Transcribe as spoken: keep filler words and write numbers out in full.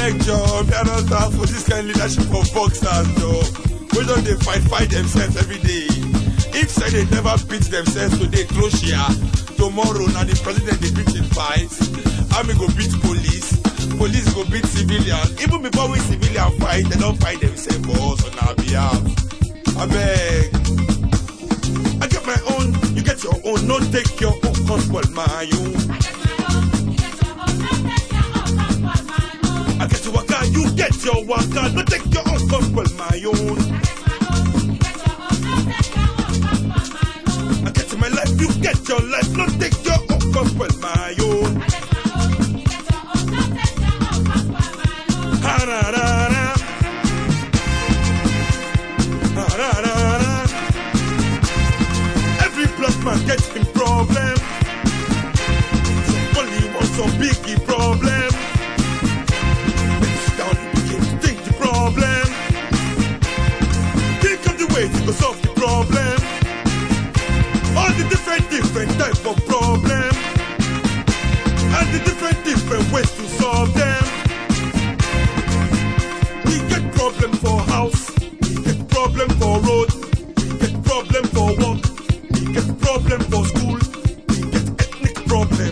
beg Joe, me I don't stand for this kind of leadership of boxers, Joe. We don't they fight, fight themselves every day. If say they never beat themselves today, Croatia, tomorrow now the president they beat in fights. Army go beat police, police go beat civilian. Even before we civilian fight, they don't fight themselves for us on our behalf. I beg. I get my own, you get your own, don't take your own control, my own. I get your waka, you get your waka, don't take your own control, my own. I get my life, you get your life, don't take your own control, my own. Ha ra ra ra, ha ra ra ra. Every black man gets him problem. Somebody wants some biggie problem. It's down, begin to think the problem. Think of the ways to solve the problem. All the different, different type of problem. And the different, different ways to